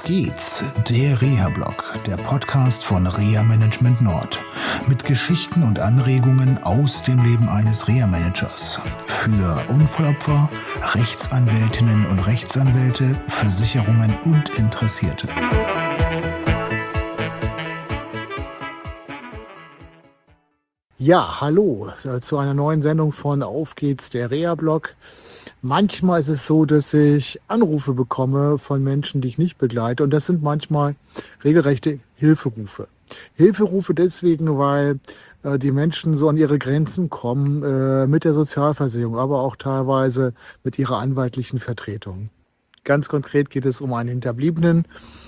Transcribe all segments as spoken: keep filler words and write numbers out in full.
geht's, der Reha-Blog, der Podcast von Reha Management Nord. Mit Geschichten und Anregungen aus dem Leben eines Reha-Managers. Für Unfallopfer, Rechtsanwältinnen und Rechtsanwälte, Versicherungen und Interessierte. Ja, hallo zu einer neuen Sendung von Auf geht's, der Reha-Blog. Manchmal ist es so, dass ich Anrufe bekomme von Menschen, die ich nicht begleite. Und das sind manchmal regelrechte Hilferufe. Hilferufe deswegen, weil äh, die Menschen so an ihre Grenzen kommen äh, mit der Sozialversicherung, aber auch teilweise mit ihrer anwaltlichen Vertretung. Ganz konkret geht es um einen Hinterbliebenen.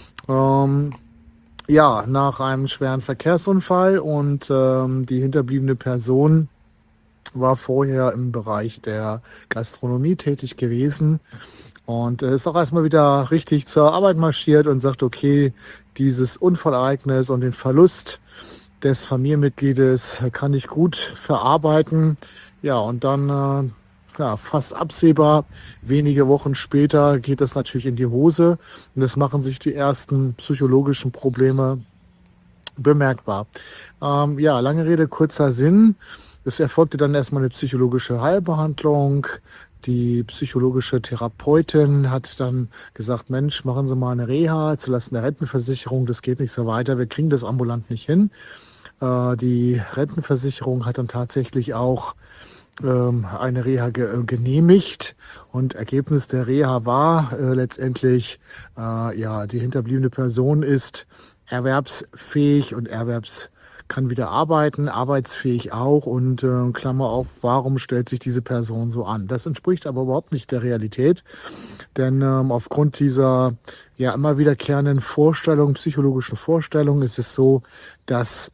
Ähm, ja, nach einem schweren Verkehrsunfall und ähm, die hinterbliebene Person war vorher im Bereich der Gastronomie tätig gewesen und ist auch erstmal wieder richtig zur Arbeit marschiert und sagt, okay, dieses Unfallereignis und den Verlust des Familienmitgliedes kann ich gut verarbeiten. Ja, und dann äh, ja, fast absehbar, wenige Wochen später geht das natürlich in die Hose und es machen sich die ersten psychologischen Probleme bemerkbar. Ähm, ja, lange Rede, kurzer Sinn. Es erfolgte dann erstmal eine psychologische Heilbehandlung. Die psychologische Therapeutin hat dann gesagt, Mensch, machen Sie mal eine Reha zulasten der Rentenversicherung. Das geht nicht so weiter. Wir kriegen das ambulant nicht hin. Äh, die Rentenversicherung hat dann tatsächlich auch ähm, eine Reha ge- genehmigt. Und Ergebnis der Reha war äh, letztendlich, äh, ja, die hinterbliebene Person ist erwerbsfähig und erwerbsfähig. Kann wieder arbeiten, arbeitsfähig auch und äh, Klammer auf, warum stellt sich diese Person so an? Das entspricht aber überhaupt nicht der Realität, denn ähm, aufgrund dieser ja immer wiederkehrenden Vorstellung, psychologischen Vorstellung ist es so, dass,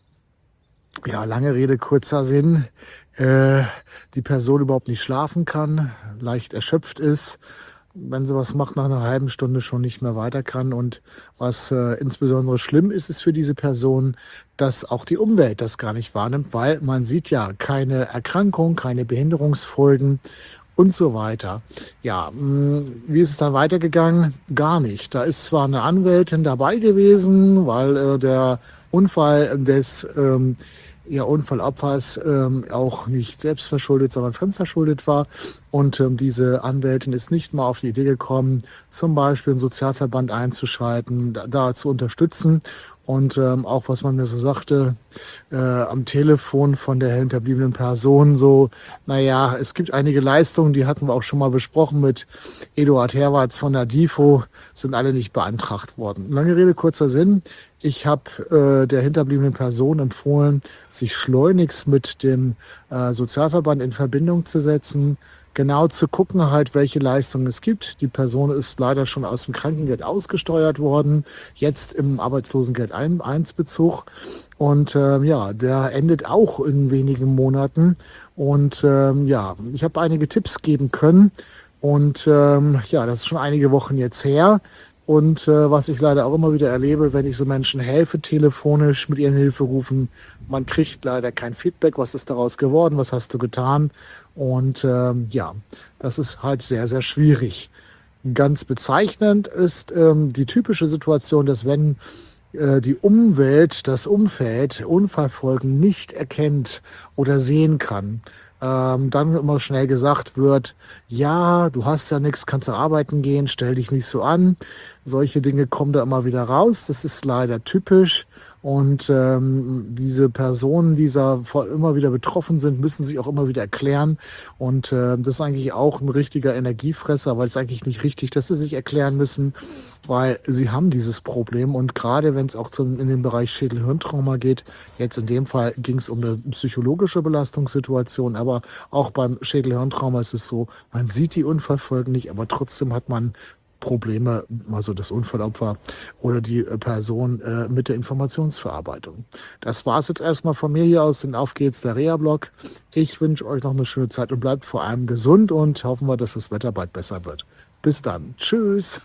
ja, lange Rede, kurzer Sinn, äh, die Person überhaupt nicht schlafen kann, leicht erschöpft ist, wenn sie was macht, nach einer halben Stunde schon nicht mehr weiter kann. Und was äh, insbesondere schlimm ist, ist für diese Person, dass auch die Umwelt das gar nicht wahrnimmt, weil man sieht ja keine Erkrankung, keine Behinderungsfolgen und so weiter. Ja, mh, wie ist es dann weitergegangen? Gar nicht. Da ist zwar eine Anwältin dabei gewesen, weil äh, der Unfall des ähm, ihr Unfallopfers ähm, auch nicht selbstverschuldet, sondern fremdverschuldet war. Und ähm, diese Anwältin ist nicht mal auf die Idee gekommen, zum Beispiel einen Sozialverband einzuschalten, da, da zu unterstützen. Und ähm, auch was man mir so sagte, äh, am Telefon von der hinterbliebenen Person, so, naja, es gibt einige Leistungen, die hatten wir auch schon mal besprochen mit Eduard Herwarts von der DIFO, sind alle nicht beantragt worden. Lange Rede, kurzer Sinn. Ich habe äh, der hinterbliebenen Person empfohlen, sich schleunigst mit dem äh, Sozialverband in Verbindung zu setzen, genau zu gucken halt, welche Leistungen es gibt. Die Person ist leider schon aus dem Krankengeld ausgesteuert worden, jetzt im Arbeitslosengeld eins Bezug. Und ähm, ja, der endet auch in wenigen Monaten. Und ähm, ja, ich habe einige Tipps geben können. Und ähm, ja, das ist schon einige Wochen jetzt her. Und äh, was ich leider auch immer wieder erlebe, wenn ich so Menschen helfe, telefonisch mit ihren Hilferufen, man kriegt leider kein Feedback, was ist daraus geworden, was hast du getan? Und ähm, ja, das ist halt sehr, sehr schwierig. Ganz bezeichnend ist ähm, die typische Situation, dass wenn äh, die Umwelt, das Umfeld Unfallfolgen nicht erkennt oder sehen kann, ähm, dann immer schnell gesagt wird, ja, du hast ja nichts, kannst du arbeiten gehen, stell dich nicht so an. Solche Dinge kommen da immer wieder raus. Das ist leider typisch. Und ähm, diese Personen, die da immer wieder betroffen sind, müssen sich auch immer wieder erklären. Und äh, das ist eigentlich auch ein richtiger Energiefresser, weil es eigentlich nicht richtig, dass sie sich erklären müssen, weil sie haben dieses Problem. Und gerade wenn es auch zum, in den Bereich Schädel-Hirntrauma geht, jetzt in dem Fall ging es um eine psychologische Belastungssituation, aber auch beim Schädel-Hirntrauma ist es so, man sieht die Unfallfolgen nicht, aber trotzdem hat man Probleme, also das Unfallopfer oder die Person äh, mit der Informationsverarbeitung. Das war es jetzt erstmal von mir hier aus den Auf geht's, der Reha-Blog. Ich wünsche euch noch eine schöne Zeit und bleibt vor allem gesund und hoffen wir, dass das Wetter bald besser wird. Bis dann. Tschüss.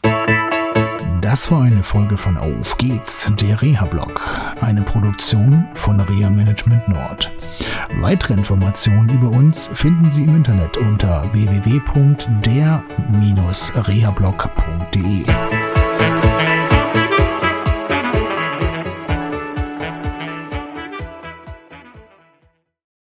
Das war eine Folge von Auf geht's, der Reha-Blog, eine Produktion von Reha Management Nord. Weitere Informationen über uns finden Sie im Internet unter w w w punkt der Bindestrich rehablog punkt de.